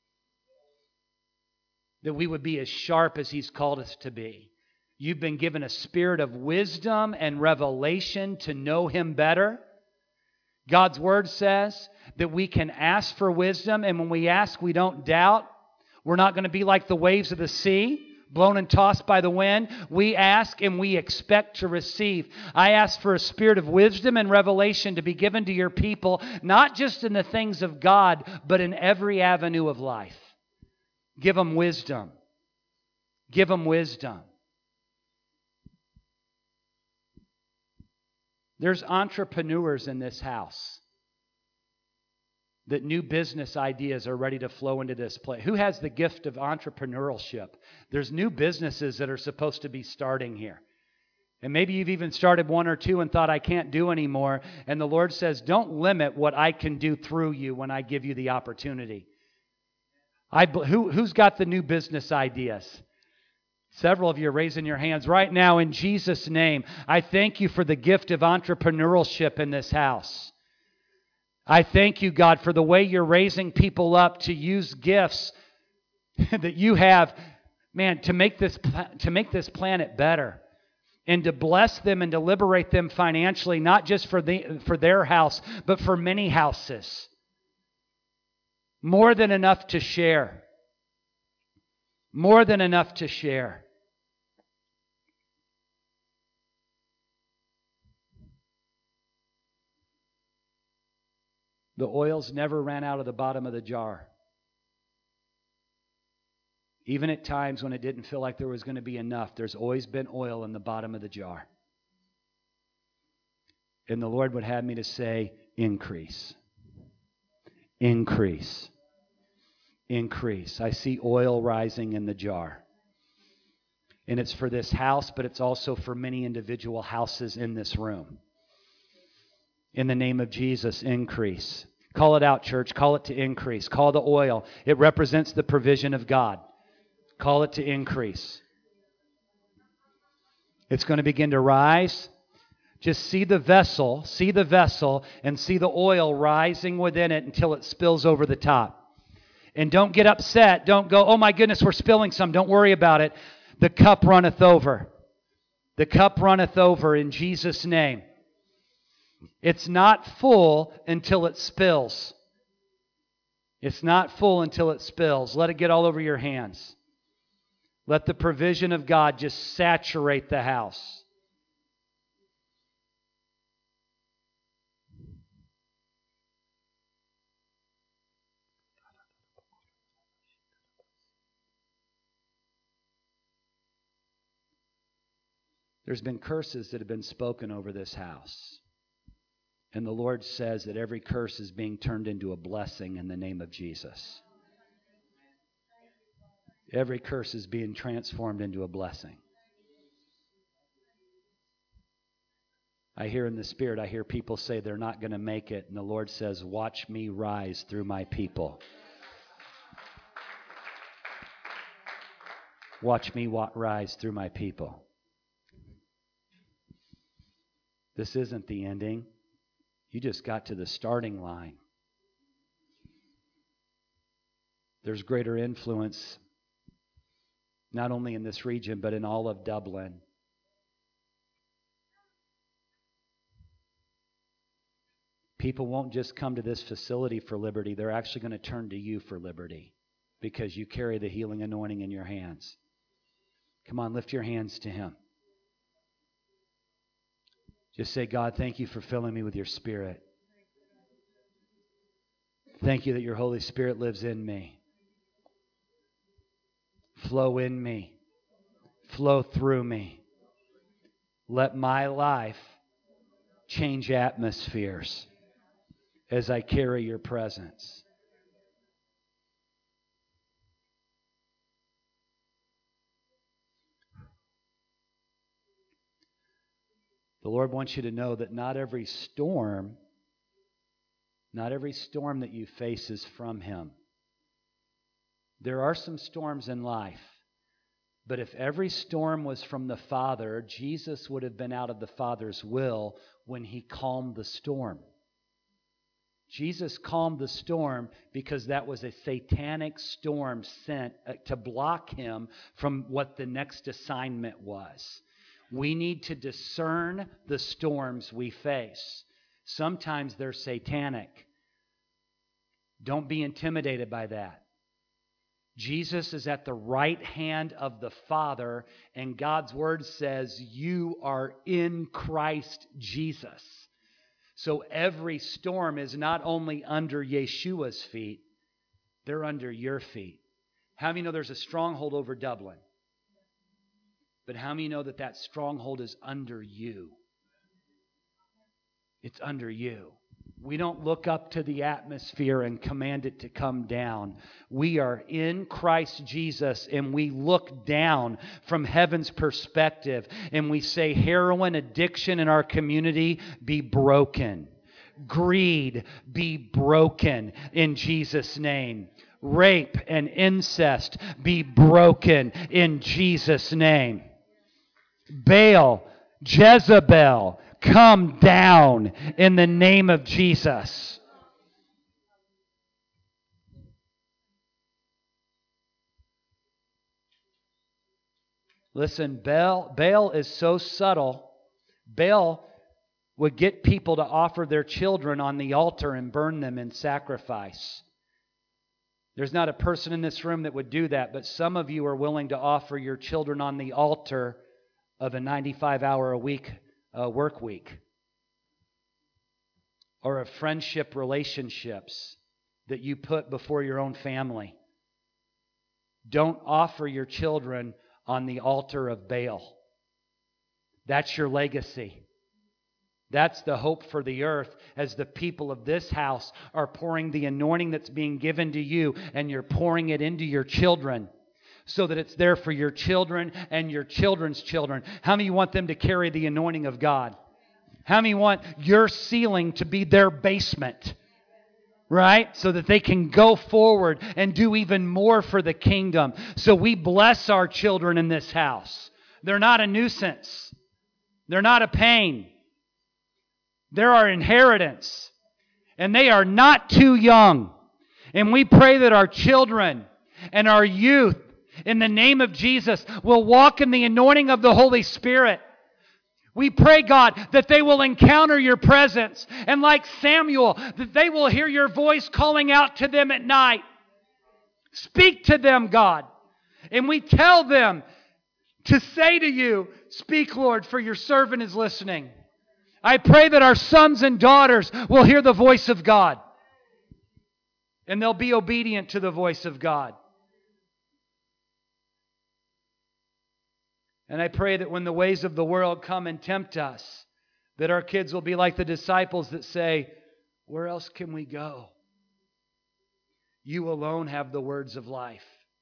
That we would be as sharp as He's called us to be. You've been given a spirit of wisdom and revelation to know Him better. God's Word says that we can ask for wisdom, and when we ask, we don't doubt. We're not going to be like the waves of the sea, blown and tossed by the wind. We ask and we expect to receive. I ask for a spirit of wisdom and revelation to be given to your people, not just in the things of God, but in every avenue of life. Give them wisdom. Give them wisdom. There's entrepreneurs in this house that new business ideas are ready to flow into this place. Who has the gift of entrepreneurship? There's new businesses that are supposed to be starting here. And maybe you've even started one or two and thought, I can't do anymore. And the Lord says, don't limit what I can do through you when I give you the opportunity. I, who, who's got the new business ideas? Several of you are raising your hands right now in Jesus' name. I thank you for the gift of entrepreneurship in this house. I thank you, God, for the way you're raising people up to use gifts that you have, man, to make this to make this planet better and to bless them and to liberate them financially, not just for the for their house, but for many houses. More than enough to share. More than enough to share. The oils never ran out of the bottom of the jar. Even at times when it didn't feel like there was going to be enough, there's always been oil in the bottom of the jar. And the Lord would have me to say, increase. Increase. Increase. I see oil rising in the jar. And it's for this house, but it's also for many individual houses in this room. In the name of Jesus, increase. Call it out, church. Call it to increase. Call the oil. It represents the provision of God. Call it to increase. It's going to begin to rise. Just see the vessel, see the vessel, and see the oil rising within it until it spills over the top. And don't get upset. Don't go, oh my goodness, we're spilling some. Don't worry about it. The cup runneth over. The cup runneth over in Jesus' name. It's not full until it spills. It's not full until it spills. Let it get all over your hands. Let the provision of God just saturate the house. There's been curses that have been spoken over this house. And the Lord says that every curse is being turned into a blessing in the name of Jesus. Every curse is being transformed into a blessing. I hear in the Spirit, I hear people say they're not going to make it. And the Lord says, watch me rise through my people. Watch me wa- rise through my people. This isn't the ending. You just got to the starting line. There's greater influence, not only in this region, but in all of Dublin. People won't just come to this facility for liberty. They're actually going to turn to you for liberty because you carry the healing anointing in your hands. Come on, lift your hands to Him. Just say, God, thank you for filling me with your Spirit. Thank you that your Holy Spirit lives in me. Flow in me. Flow through me. Let my life change atmospheres as I carry your presence. The Lord wants you to know that not every storm, not every storm that you face is from Him. There are some storms in life, but if every storm was from the Father, Jesus would have been out of the Father's will when He calmed the storm. Jesus calmed the storm because that was a satanic storm sent to block Him from what the next assignment was. We need to discern the storms we face. Sometimes they're satanic. Don't be intimidated by that. Jesus is at the right hand of the Father, and God's Word says you are in Christ Jesus. So every storm is not only under Yeshua's feet, they're under your feet. How many know there's a stronghold over Dublin? But how many know that that stronghold is under you? It's under you. We don't look up to the atmosphere and command it to come down. We are in Christ Jesus, and we look down from heaven's perspective, and we say, heroin addiction in our community be broken. Greed be broken in Jesus' name. Rape and incest be broken in Jesus' name. Baal, Jezebel, come down in the name of Jesus. Listen, Baal, Baal is so subtle. Baal would get people to offer their children on the altar and burn them in sacrifice. There's not a person in this room that would do that, but some of you are willing to offer your children on the altar of a ninety-five hour a week uh, work week, or of friendship relationships that you put before your own family. Don't offer your children on the altar of Baal. That's your legacy. That's the hope for the earth as the people of this house are pouring the anointing that's being given to you, and you're pouring it into your children so that it's there for your children and your children's children. How many want them to carry the anointing of God? How many want your ceiling to be their basement? Right? So that they can go forward and do even more for the kingdom. So we bless our children in this house. They're not a nuisance. They're not a pain. They're our inheritance. And they are not too young. And we pray that our children and our youth, in the name of Jesus, will walk in the anointing of the Holy Spirit. We pray, God, that they will encounter your presence. And like Samuel, that they will hear your voice calling out to them at night. Speak to them, God. And we tell them to say to you, speak, Lord, for your servant is listening. I pray that our sons and daughters will hear the voice of God. And they'll be obedient to the voice of God. And I pray that when the ways of the world come and tempt us, that our kids will be like the disciples that say, where else can we go? You alone have the words of life.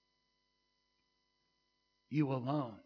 You alone.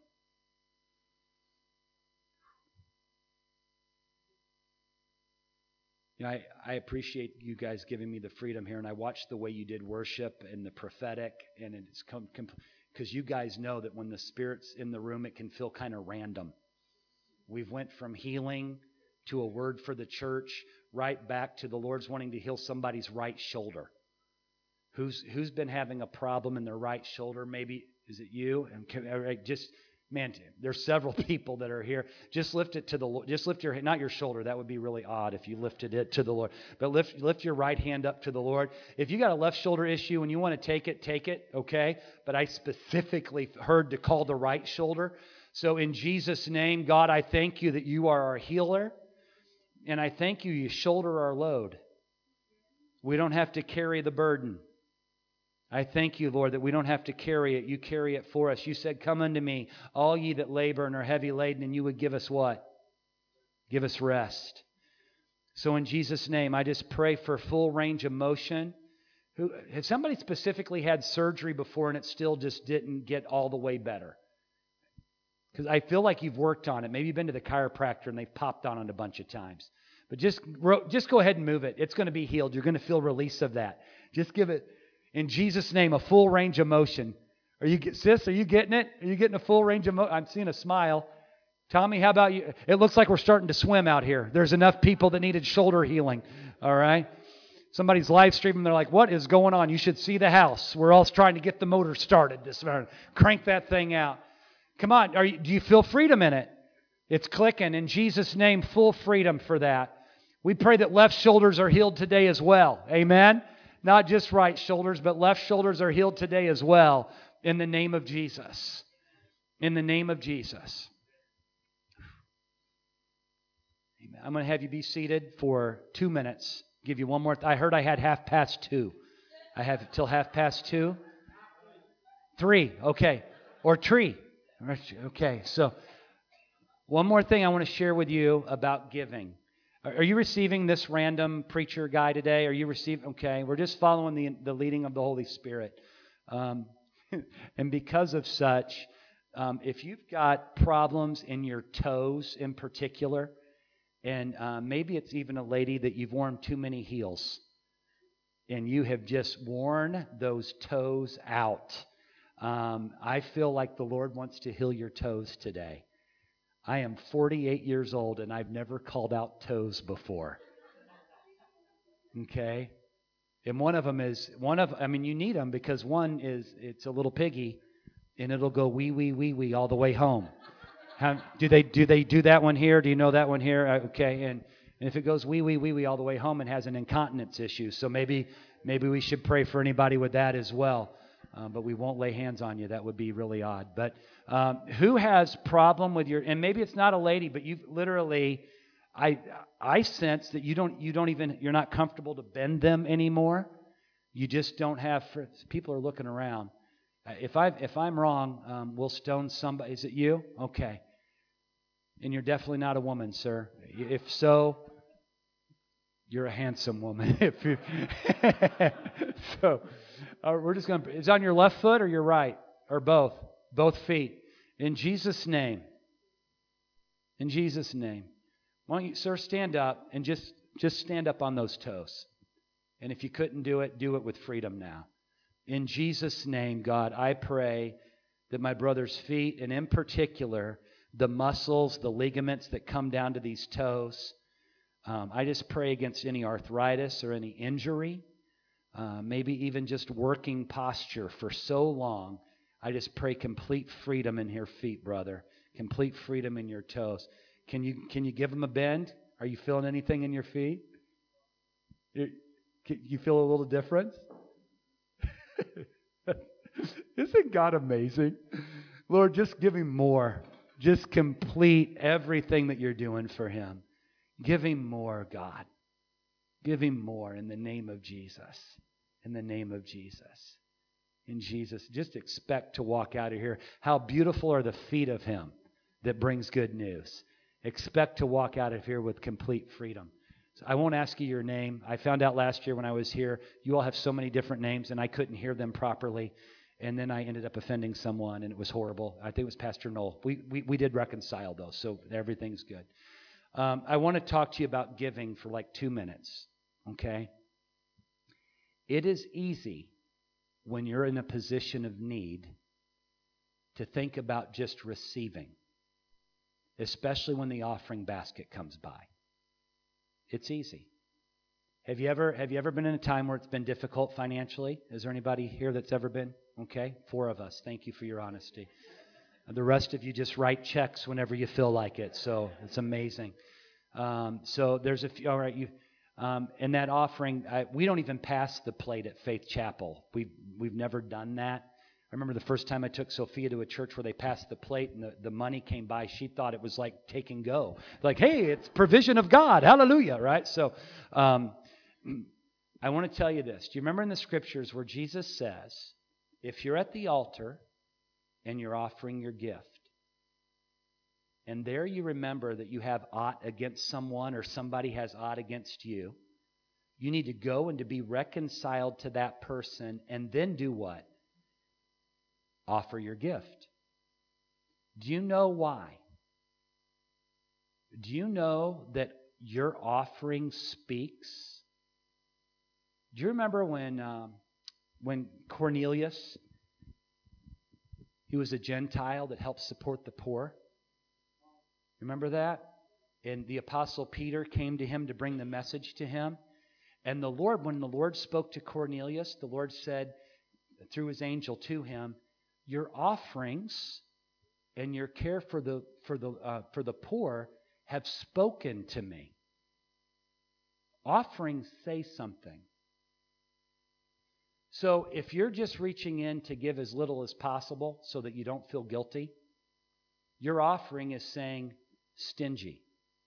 You know, I, I appreciate you guys giving me the freedom here, and I watched the way you did worship and the prophetic, and it's come because you guys know that when the Spirit's in the room, it can feel kind of random. We've went from healing to a word for the church, right back to the Lord's wanting to heal somebody's right shoulder. Who's who's been having a problem in their right shoulder? Maybe is it you? And can, just man, there's several people that are here. Just lift it to the Lord. Just lift your not your shoulder. That would be really odd if you lifted it to the Lord. But lift lift your right hand up to the Lord. If you got a left shoulder issue and you want to take it, take it. Okay. But I specifically heard to call the right shoulder. So in Jesus' name, God, I thank you that you are our healer. And I thank you, you shoulder our load. We don't have to carry the burden. I thank you, Lord, that we don't have to carry it. You carry it for us. You said, come unto me, all ye that labor and are heavy laden, and you would give us what? Give us rest. So in Jesus' name, I just pray for full range of motion. Who, has somebody specifically had surgery before and it still just didn't get all the way better? Because I feel like you've worked on it. Maybe you've been to the chiropractor and they've popped on it a bunch of times. But just, just go ahead and move it. It's going to be healed. You're going to feel release of that. Just give it, in Jesus' name, a full range of motion. Are you, sis, are you getting it? Are you getting a full range of motion? I'm seeing a smile. Tommy, how about you? It looks like we're starting to swim out here. There's enough people that needed shoulder healing. All right? Somebody's live streaming. They're like, what is going on? You should see the house. We're all trying to get the motor started this morning. Crank that thing out. Come on. Are you, do you feel freedom in it? It's clicking. In Jesus' name, full freedom for that. We pray that left shoulders are healed today as well. Amen? Not just right shoulders, but left shoulders are healed today as well. In the name of Jesus. In the name of Jesus. Amen. I'm going to have you be seated for two minutes. Give you one more. Th- I heard I had half past two. I have till half past two. Three. Okay. Or tree. Okay. So one more thing I want to share with you about giving. Are you receiving this random preacher guy today? Are you receiving? Okay, we're just following the the leading of the Holy Spirit. Um, and because of such, um, if you've got problems in your toes in particular, and uh, maybe it's even a lady that you've worn too many heels, and you have just worn those toes out, um, I feel like the Lord wants to heal your toes today. I am forty-eight years old and I've never called out toes before. Okay? And one of them is, one of, I mean, you need them because one is, it's a little piggy and it'll go wee, wee, wee, wee all the way home. How, do they do they do that one here? Do you know that one here? Okay. And, and if it goes wee, wee, wee, wee all the way home, it has an incontinence issue. So maybe, maybe we should pray for anybody with that as well. Um, but we won't lay hands on you. That would be really odd. But um, who has problem with your? And maybe it's not a lady, but you've literally, I I sense that you don't you don't even you're not comfortable to bend them anymore. You just don't have. People are looking around. If I if I'm wrong, um, we'll stone somebody. Is it you? Okay. And you're definitely not a woman, sir. If so, you're a handsome woman. If you so. Uh, we're just going to, is it on your left foot or your right? Or both? Both feet. In Jesus' name. In Jesus' name. Why don't you, sir, stand up and just, just stand up on those toes. And if you couldn't do it, do it with freedom now. In Jesus' name, God, I pray that my brother's feet, and in particular, the muscles, the ligaments that come down to these toes, um, I just pray against any arthritis or any injury. Uh, maybe even just working posture for so long. I just pray complete freedom in your feet, brother. Complete freedom in your toes. Can you can you give them a bend? Are you feeling anything in your feet? You, you feel a little difference? Isn't God amazing? Lord, just give Him more. Just complete everything that you're doing for Him. Give Him more, God. Give Him more in the name of Jesus. In the name of Jesus. In Jesus. Just expect to walk out of here. How beautiful are the feet of Him. that brings good news. Expect to walk out of here with complete freedom. So I won't ask you your name. I found out last year when I was here, you all have so many different names, and I couldn't hear them properly. And then I ended up offending someone, and it was horrible. I think it was Pastor Noel. We we, we did reconcile, though, so everything's good. Um, I want to talk to you about giving for like two minutes, okay? It is easy when you're in a position of need to think about just receiving, especially when the offering basket comes by. It's easy. Have you ever have you ever been in a time where it's been difficult financially? Is there anybody here that's ever been? Okay, four of us. Thank you for your honesty. The rest of you just write checks whenever you feel like it. So it's amazing. Um, so there's a few. All right, you. Um, and that offering, I, we don't even pass the plate at Faith Chapel. We've we've never done that. I remember the first time I took Sophia to a church where they passed the plate and the, the money came by. She thought it was like take and go. Like, hey, it's provision of God. Hallelujah, right? So um, I want to tell you this. Do you remember in the scriptures where Jesus says, if you're at the altar and you're offering your gift, and there you remember that you have aught against someone or somebody has aught against you, you need to go and to be reconciled to that person and then do what? Offer your gift. Do you know why? Do you know that your offering speaks? Do you remember when um, when Cornelius, he was a Gentile that helped support the poor? Remember that? And the Apostle Peter came to him to bring the message to him. And the Lord, when the Lord spoke to Cornelius, the Lord said through his angel to him, your offerings and your care for the for the uh, for the poor have spoken to me. Offerings say something. So if you're just reaching in to give as little as possible so that you don't feel guilty, your offering is saying stingy.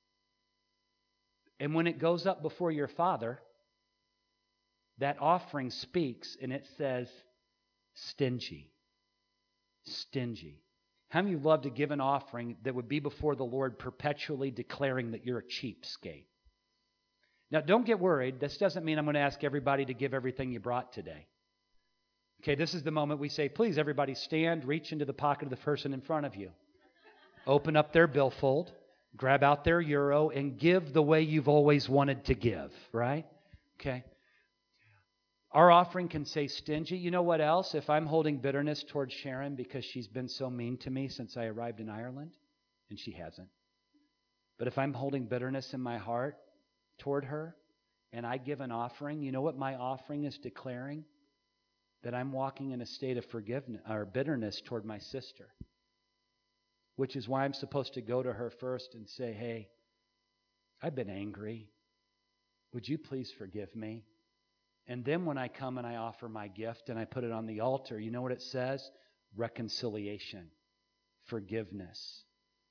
And when it goes up before your Father, that offering speaks and it says stingy. Stingy. How many of you love to give an offering that would be before the Lord perpetually declaring that you're a cheapskate? Now, don't get worried. This doesn't mean I'm going to ask everybody to give everything you brought today. Okay, this is the moment we say, please, everybody stand, reach into the pocket of the person in front of you. Open up their billfold, grab out their euro, and give the way you've always wanted to give, right? Okay. Our offering can say stingy. You know what else? If I'm holding bitterness towards Sharon because she's been so mean to me since I arrived in Ireland, and she hasn't. But if I'm holding bitterness in my heart toward her, and I give an offering, you know what my offering is declaring? That I'm walking in a state of forgiveness or bitterness toward my sister. Which is why I'm supposed to go to her first and say, hey, I've been angry. Would you please forgive me? And then when I come and I offer my gift and I put it on the altar, you know what it says? Reconciliation, forgiveness.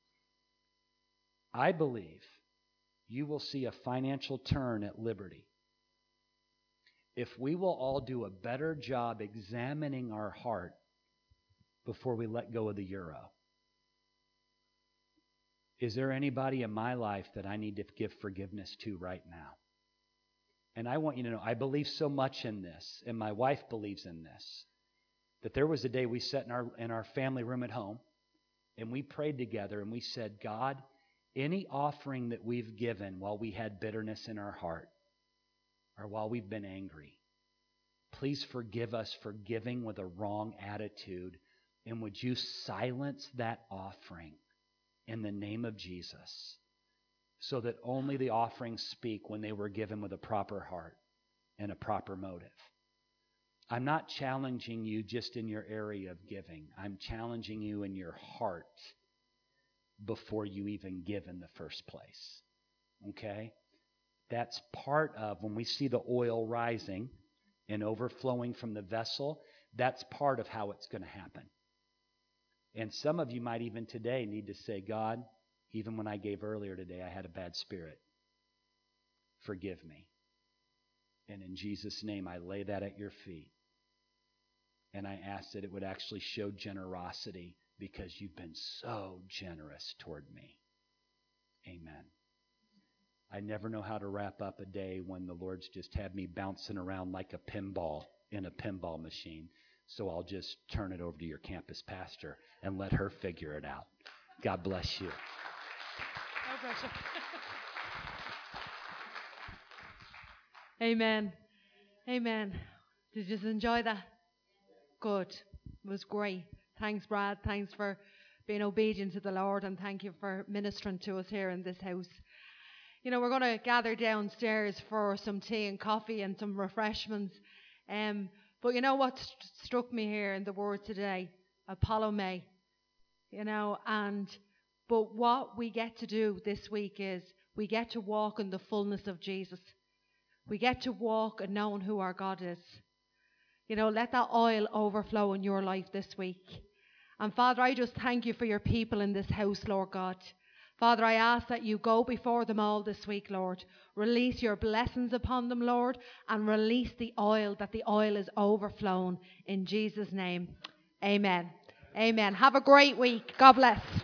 I believe you will see a financial turn at Liberty if we will all do a better job examining our heart before we let go of the euro. Is there anybody in my life that I need to give forgiveness to right now? And I want you to know, I believe so much in this, and my wife believes in this, that there was a day we sat in our in our family room at home, and we prayed together, and we said, God, any offering that we've given while we had bitterness in our heart, or while we've been angry, please forgive us for giving with a wrong attitude, and would you silence that offering in the name of Jesus, so that only the offerings speak when they were given with a proper heart and a proper motive. I'm not challenging you just in your area of giving. I'm challenging you in your heart before you even give in the first place. Okay? That's part of when we see the oil rising and overflowing from the vessel, that's part of how it's going to happen. And some of you might even today need to say, God, even when I gave earlier today, I had a bad spirit. Forgive me. And in Jesus' name, I lay that at your feet. And I ask that it would actually show generosity because you've been so generous toward me. Amen. I never know how to wrap up a day when the Lord's just had me bouncing around like a pinball in a pinball machine. So I'll just turn it over to your campus pastor and let her figure it out. God bless you. No pressure. Amen. Amen. Did you just enjoy that? Good. It was great. Thanks, Brad. Thanks for being obedient to the Lord, and thank you for ministering to us here in this house. You know, we're going to gather downstairs for some tea and coffee and some refreshments. Um, but you know what st- struck me here in the word today? Apollo-me. You know, and but what we get to do this week is we get to walk in the fullness of Jesus. We get to walk and knowing who our God is. You know, let that oil overflow in your life this week. And Father, I just thank you for your people in this house, Lord God. Father, I ask that you go before them all this week, Lord. Release your blessings upon them, Lord, and release the oil, that the oil is overflown in Jesus' name. Amen. Amen. Have a great week. God bless.